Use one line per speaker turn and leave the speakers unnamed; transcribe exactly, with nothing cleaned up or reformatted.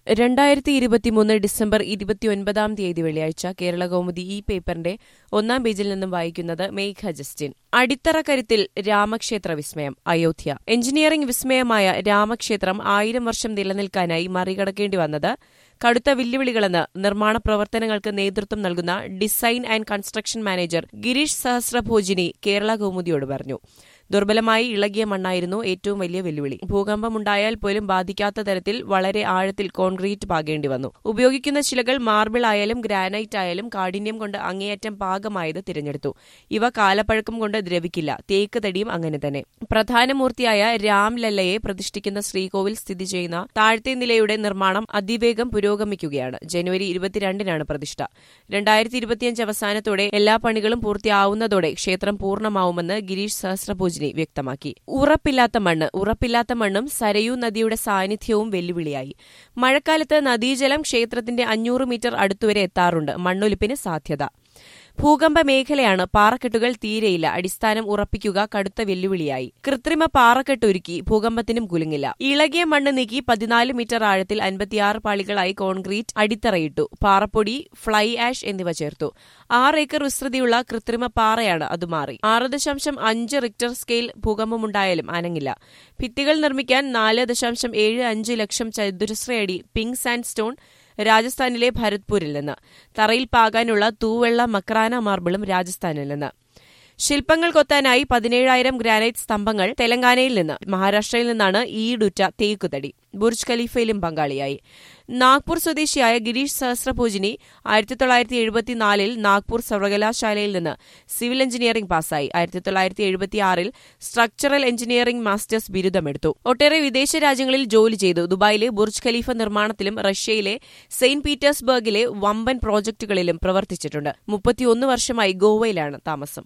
രണ്ടായിരത്തി ഇരുപത്തിമൂന്ന് ഡിസംബർ ഇരുപത്തിയൊൻപതാം തീയതി വെള്ളിയാഴ്ച കേരള കൗമുദി ഈ പേപ്പറിന്റെ ഒന്നാം പേജിൽ നിന്നും വായിക്കുന്നത് മേഘ ജസ്റ്റിൻ. അടിത്തറ കരുത്തിൽ രാമക്ഷേത്ര വിസ്മയം. അയോധ്യ. എഞ്ചിനീയറിംഗ് വിസ്മയമായ രാമക്ഷേത്രം ആയിരം വർഷം നിലനിൽക്കാനായി മറികടക്കേണ്ടി വന്നത് കടുത്ത വെല്ലുവിളികളെന്ന് നിർമ്മാണ പ്രവർത്തനങ്ങൾക്ക് നേതൃത്വം നൽകുന്ന design and construction manager Girish Sahasrabhojani Kerala കൗമുദിയോട് പറഞ്ഞു. ദുർബലമായി ഇളകിയ മണ്ണായിരുന്നു ഏറ്റവും വലിയ വെല്ലുവിളി. ഭൂകമ്പമുണ്ടായാൽ പോലും ബാധിക്കാത്ത തരത്തിൽ വളരെ ആഴത്തിൽ കോൺക്രീറ്റ് പാകേണ്ടി വന്നു. ഉപയോഗിക്കുന്ന ശിലകൾ മാർബിൾ ആയാലും ഗ്രാനൈറ്റ് ആയാലും കാഠിന്യം കൊണ്ട് അങ്ങേയറ്റം പാകമായത് തിരഞ്ഞെടുത്തു. ഇവ കാലപ്പഴക്കം കൊണ്ട് ദ്രവിക്കില്ല. തേക്ക് തടിയും അങ്ങനെ തന്നെ. പ്രധാന മൂർത്തിയായ രാംലല്ലയെ പ്രതിഷ്ഠിക്കുന്ന ശ്രീകോവിൽ സ്ഥിതി ചെയ്യുന്ന താഴത്തെ നിലയുടെ നിർമ്മാണം അതിവേഗം പുരോഗമിക്കുകയാണ്. ജനുവരി ഇരുപത്തിരണ്ടിനാണ് പ്രതിഷ്ഠ. രണ്ടായിരത്തി ഇരുപത്തിയഞ്ച് അവസാനത്തോടെ എല്ലാ പണികളും പൂർത്തിയാവുന്നതോടെ ക്ഷേത്രം പൂർണ്ണമാവുമെന്ന് ഗിരീഷ് സഹസ്രഭോജിനി വ്യക്തമാക്കി. ഉറപ്പില്ലാത്ത മണ്ണ്. ഉറപ്പില്ലാത്ത മണ്ണും സരയൂ നദിയുടെ സാന്നിധ്യവും വെല്ലുവിളിയായി. മഴക്കാലത്ത് നദീജലം ക്ഷേത്രത്തിന്റെ അഞ്ഞൂറ് മീറ്റർ അടുത്തുവരെ എത്താറുണ്ട്. മണ്ണൊലിപ്പിന് സാധ്യത. ഭൂകമ്പ മേഖലയാണ്. പാറക്കെട്ടുകൾ തീരെയില്ല. അടിസ്ഥാനം ഉറപ്പിക്കുക കടുത്ത വെല്ലുവിളിയായി. കൃത്രിമ പാറക്കെട്ടൊരുക്കി. ഭൂകമ്പത്തിനും കുലുങ്ങില്ല. ഇളകിയ മണ്ണ് നീക്കി പതിനാല് മീറ്റർ ആഴത്തിൽ അൻപത്തിയാറ് പാളികളായി കോൺക്രീറ്റ് അടിത്തറയിട്ടു. പാറപ്പൊടി, ഫ്ലൈ ആഷ് എന്നിവ ചേർത്തു. ആറ് ഏക്കർ വിസ്തൃതിയുള്ള കൃത്രിമ പാറയാണ് അത് മാറി. ആറ് ദശാംശം അഞ്ച് റിക്ടർ സ്കെയിൽ ഭൂകമ്പമുണ്ടായാലും അനങ്ങില്ല. ഭിത്തികൾ നിർമ്മിക്കാൻ നാല് ദശാംശം ഏഴ് അഞ്ച് ലക്ഷം ചതുരശ്രയടി പിങ്ക് സാൻഡ് സ്റ്റോൺ രാജസ്ഥാനിലെ ഭരത്പൂരിൽ നിന്ന്. തറയിൽ പാകാനുള്ള തൂവെള്ള മക്രാന മാർബിളും രാജസ്ഥാനിൽ നിന്ന്. ശില്പങ്ങൾ കൊത്താനായി പതിനേഴായിരം ഗ്രാനൈറ്റ് സ്തംഭങ്ങൾ തെലങ്കാനയിൽ നിന്ന്. മഹാരാഷ്ട്രയിൽ നിന്നാണ് ഈടുറ്റ തേക്കുതടി. ബുർജ് ഖലീഫയിലും പങ്കാളിയായി. നാഗ്പൂർ സ്വദേശിയായ ഗിരീഷ് സഹസ്രഭോജിനി ആയിരത്തി തൊള്ളായിരത്തി എഴുപത്തിനാലിൽ നാഗ്പൂർ സർവകലാശാലയിൽ നിന്ന് സിവിൽ എഞ്ചിനീയറിംഗ് പാസായി. ആയിരത്തി തൊള്ളായിരത്തി എഴുപത്തിയാറിൽ സ്ട്രക്ചറൽ എഞ്ചിനീയറിംഗ് മാസ്റ്റേഴ്സ് ബിരുദമെടുത്തു. ഒട്ടേറെ വിദേശ രാജ്യങ്ങളിൽ ജോലി ചെയ്തു. ദുബായിലെ ബുർജ് ഖലീഫ നിർമ്മാണത്തിലും റഷ്യയിലെ സെയിന്റ് പീറ്റേഴ്സ്ബർഗിലെ വമ്പൻ പ്രോജക്ടുകളിലും പ്രവർത്തിച്ചിട്ടുണ്ട്. മുപ്പത്തിയൊന്ന് വർഷമായി ഗോവയിലാണ് താമസം.